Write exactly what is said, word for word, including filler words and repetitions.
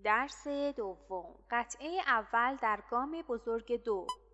درس دوم، قطعه اول در گام بزرگ دو.